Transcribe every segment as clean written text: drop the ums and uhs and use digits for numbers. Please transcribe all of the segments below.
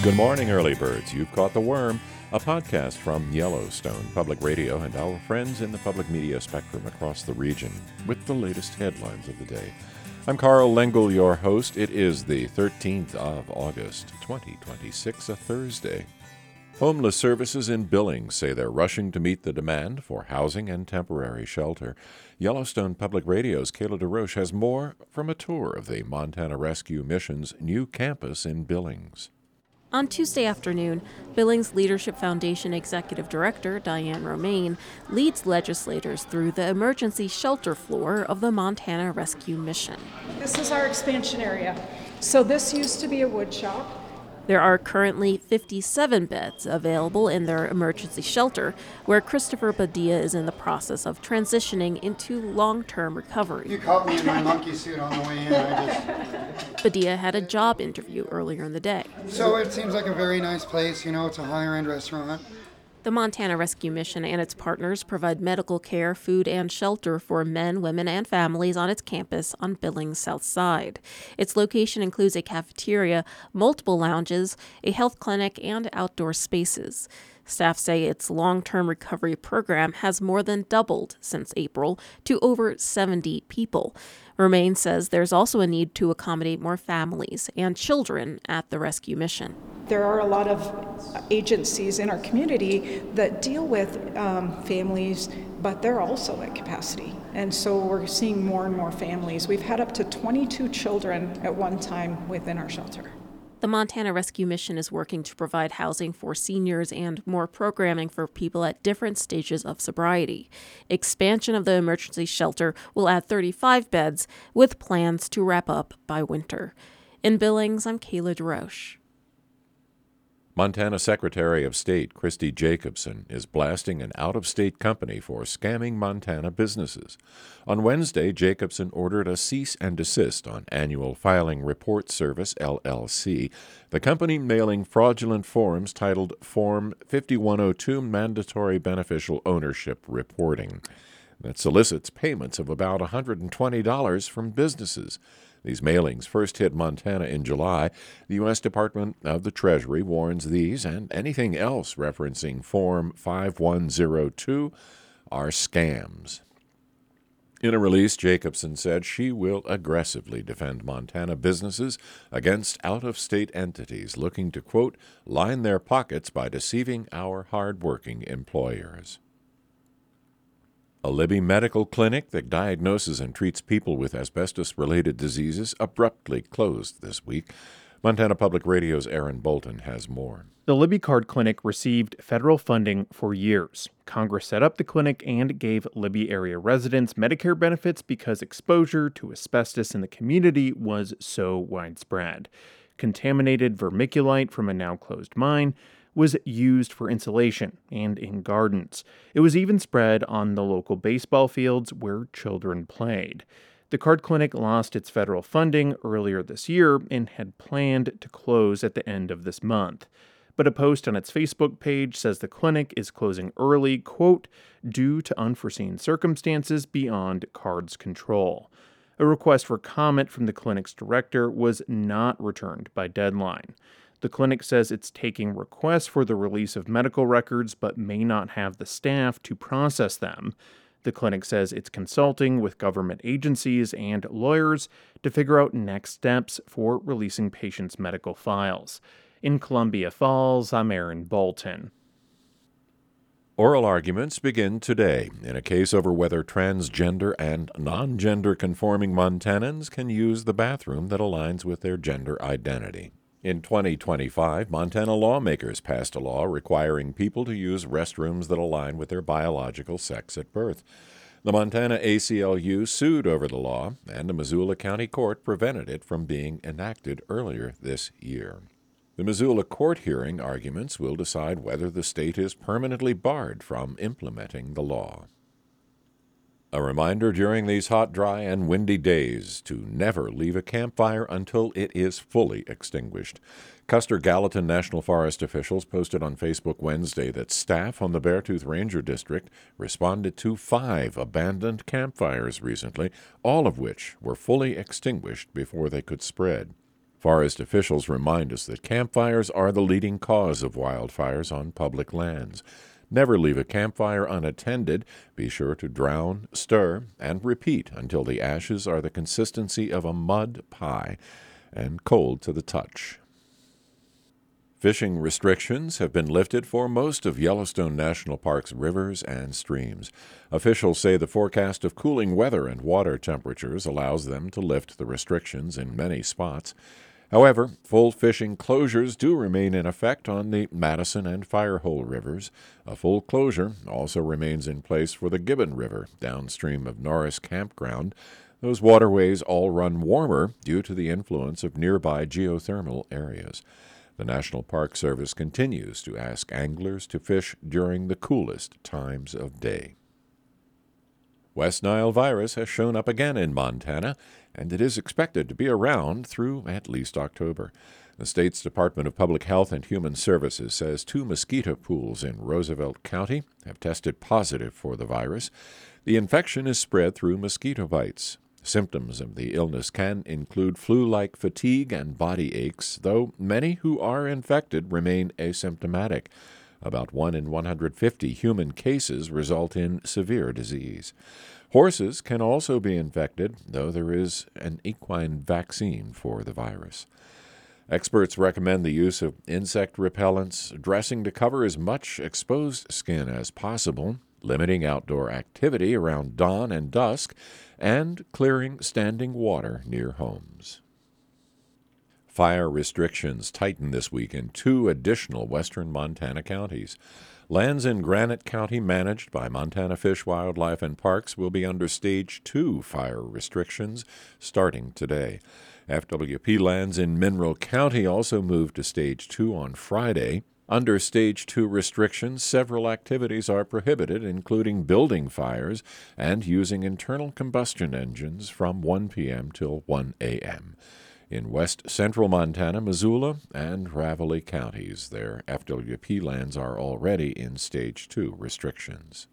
Good morning, early birds. You've caught the worm, a podcast from Yellowstone Public Radio and our friends in the public media spectrum across the region with the latest headlines of the day. I'm Carl Lengel, your host. It is the 13th of August, 2026, a Thursday. Homeless services in Billings say they're rushing to meet the demand for housing and temporary shelter. Yellowstone Public Radio's Kayla DeRoche has more from a tour of the Montana Rescue Mission's new campus in Billings. On Tuesday afternoon, Billings Leadership Foundation Executive Director Diane Romaine leads legislators through the emergency shelter floor of the Montana Rescue Mission. This is our expansion area. So this used to be a wood shop. There are currently 57 beds available in their emergency shelter, where Christopher Badia is in the process of transitioning into long-term recovery. You caught me in my monkey suit on the way in. Badia had a job interview earlier in the day. So it seems like a very nice place. It's a higher-end restaurant. The Montana Rescue Mission and its partners provide medical care, food, and shelter for men, women, and families on its campus on Billings' South Side. Its location includes a cafeteria, multiple lounges, a health clinic, and outdoor spaces. Staff say its long-term recovery program has more than doubled since April to over 70 people. Romaine says there's also a need to accommodate more families and children at the rescue mission. There are a lot of agencies in our community that deal with families, but they're also at capacity. And so we're seeing more and more families. We've had up to 22 children at one time within our shelter. The Montana Rescue Mission is working to provide housing for seniors and more programming for people at different stages of sobriety. Expansion of the emergency shelter will add 35 beds, with plans to wrap up by winter. In Billings, I'm Kayla DeRoche. Montana Secretary of State Christy Jacobson is blasting an out-of-state company for scamming Montana businesses. On Wednesday, Jacobson ordered a cease and desist on Annual Filing Report Service, LLC, the company mailing fraudulent forms titled Form 5102 Mandatory Beneficial Ownership Reporting that solicits payments of about $120 from businesses. These mailings first hit Montana in July. The U.S. Department of the Treasury warns these and anything else referencing Form 5102 are scams. In a release, Jacobson said she will aggressively defend Montana businesses against out-of-state entities looking to, quote, line their pockets by deceiving our hard-working employers. A Libby medical clinic that diagnoses and treats people with asbestos-related diseases abruptly closed this week. Montana Public Radio's Aaron Bolton has more. The Libby Card Clinic received federal funding for years. Congress set up the clinic and gave Libby area residents Medicare benefits because exposure to asbestos in the community was so widespread. Contaminated vermiculite from a now-closed mine was used for insulation and in gardens. It was even spread on the local baseball fields where children played. The Card Clinic lost its federal funding earlier this year and had planned to close at the end of this month. But a post on its Facebook page says the clinic is closing early, quote, due to unforeseen circumstances beyond Card's control. A request for comment from the clinic's director was not returned by deadline. The clinic says it's taking requests for the release of medical records but may not have the staff to process them. The clinic says it's consulting with government agencies and lawyers to figure out next steps for releasing patients' medical files. In Columbia Falls, I'm Aaron Bolton. Oral arguments begin today in a case over whether transgender and non-gender conforming Montanans can use the bathroom that aligns with their gender identity. In 2025, Montana lawmakers passed a law requiring people to use restrooms that align with their biological sex at birth. The Montana ACLU sued over the law, and a Missoula County court prevented it from being enacted earlier this year. The Missoula court hearing arguments will decide whether the state is permanently barred from implementing the law. A reminder during these hot, dry, and windy days to never leave a campfire until it is fully extinguished. Custer Gallatin National Forest officials posted on Facebook Wednesday that staff on the Beartooth Ranger District responded to 5 abandoned campfires recently, all of which were fully extinguished before they could spread. Forest officials remind us that campfires are the leading cause of wildfires on public lands. Never leave a campfire unattended. Be sure to drown, stir, and repeat until the ashes are the consistency of a mud pie and cold to the touch. Fishing restrictions have been lifted for most of Yellowstone National Park's rivers and streams. Officials say the forecast of cooling weather and water temperatures allows them to lift the restrictions in many spots. However, full fishing closures do remain in effect on the Madison and Firehole rivers. A full closure also remains in place for the Gibbon River, downstream of Norris Campground. Those waterways all run warmer due to the influence of nearby geothermal areas. The National Park Service continues to ask anglers to fish during the coolest times of day. West Nile virus has shown up again in Montana, and it is expected to be around through at least October. The state's Department of Public Health and Human Services says 2 mosquito pools in Roosevelt County have tested positive for the virus. The infection is spread through mosquito bites. Symptoms of the illness can include flu-like fatigue and body aches, though many who are infected remain asymptomatic. About 1 in 150 human cases result in severe disease. Horses can also be infected, though there is an equine vaccine for the virus. Experts recommend the use of insect repellents, dressing to cover as much exposed skin as possible, limiting outdoor activity around dawn and dusk, and clearing standing water near homes. Fire restrictions tighten this week in 2 additional western Montana counties. Lands in Granite County managed by Montana Fish, Wildlife, and Parks will be under Stage 2 fire restrictions starting today. FWP lands in Monroe County also moved to Stage 2 on Friday. Under Stage 2 restrictions, several activities are prohibited, including building fires and using internal combustion engines from 1 p.m. till 1 a.m. In west central Montana, Missoula, and Ravalli counties, their FWP lands are already in Stage 2 restrictions.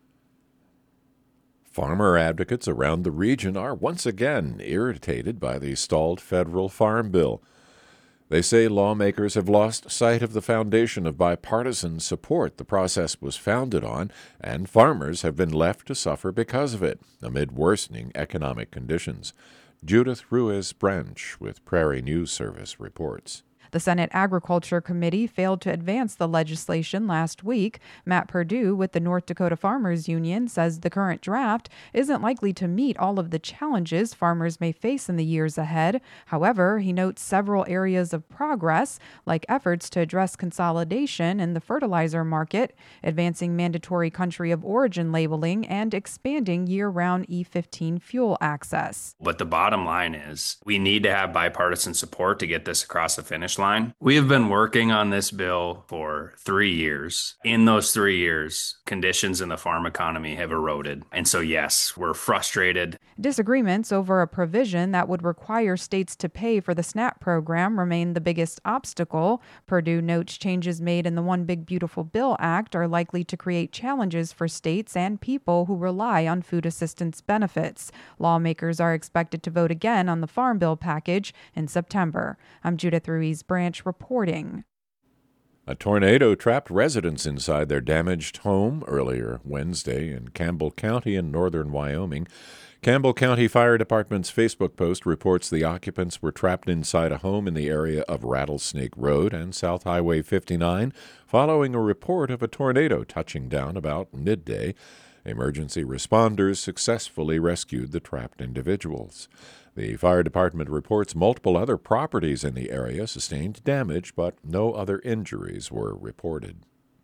Farmer advocates around the region are once again irritated by the stalled federal farm bill. They say lawmakers have lost sight of the foundation of bipartisan support the process was founded on, and farmers have been left to suffer because of it, amid worsening economic conditions. Judith Ruiz-Branch with Prairie News Service reports. The Senate Agriculture Committee failed to advance the legislation last week. Matt Perdue with the North Dakota Farmers Union says the current draft isn't likely to meet all of the challenges farmers may face in the years ahead. However, he notes several areas of progress, like efforts to address consolidation in the fertilizer market, advancing mandatory country of origin labeling, and expanding year-round E15 fuel access. But the bottom line is we need to have bipartisan support to get this across the finish line. We have been working on this bill for 3 years. In those 3 years, conditions in the farm economy have eroded. And so, yes, we're frustrated. Disagreements over a provision that would require states to pay for the SNAP program remain the biggest obstacle. Perdue notes changes made in the One Big Beautiful Bill Act are likely to create challenges for states and people who rely on food assistance benefits. Lawmakers are expected to vote again on the Farm Bill package in September. I'm Judith Ruiz-Branch reporting. A tornado trapped residents inside their damaged home earlier Wednesday in Campbell County in northern Wyoming. Campbell County Fire Department's Facebook post reports the occupants were trapped inside a home in the area of Rattlesnake Road and South Highway 59 following a report of a tornado touching down about midday. Emergency responders successfully rescued the trapped individuals. The fire department reports multiple other properties in the area sustained damage, but no other injuries were reported.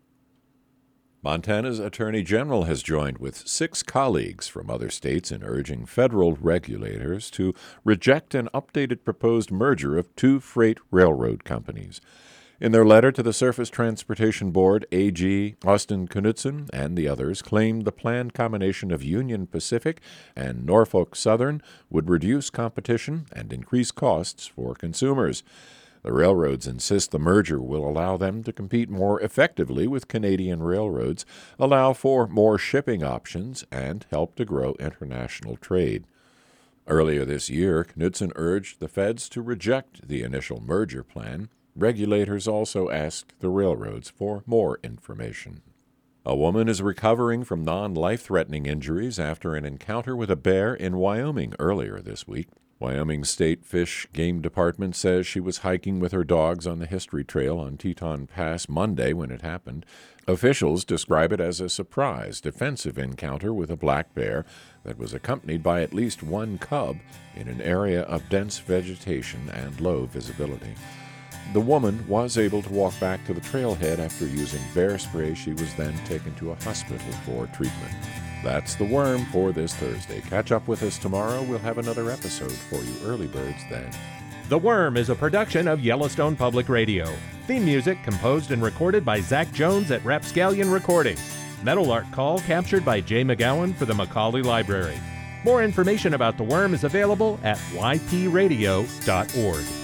Montana's Attorney General has joined with 6 colleagues from other states in urging federal regulators to reject an updated proposed merger of 2 freight railroad companies. In their letter to the Surface Transportation Board, AG Austin Knudsen and the others claimed the planned combination of Union Pacific and Norfolk Southern would reduce competition and increase costs for consumers. The railroads insist the merger will allow them to compete more effectively with Canadian railroads, allow for more shipping options, and help to grow international trade. Earlier this year, Knudsen urged the feds to reject the initial merger plan. Regulators also asked the railroads for more information. A woman is recovering from non-life-threatening injuries after an encounter with a bear in Wyoming earlier this week. Wyoming State Fish Game Department says she was hiking with her dogs on the History Trail on Teton Pass Monday when it happened. Officials describe it as a surprise, defensive encounter with a black bear that was accompanied by at least one cub in an area of dense vegetation and low visibility. The woman was able to walk back to the trailhead after using bear spray. She was then taken to a hospital for treatment. That's The Worm for this Thursday. Catch up with us tomorrow. We'll have another episode for you early birds then. The Worm is a production of Yellowstone Public Radio. Theme music composed and recorded by Zach Jones at Rapscallion Recordings. Metal art call captured by Jay McGowan for the Macaulay Library. More information about The Worm is available at ypradio.org.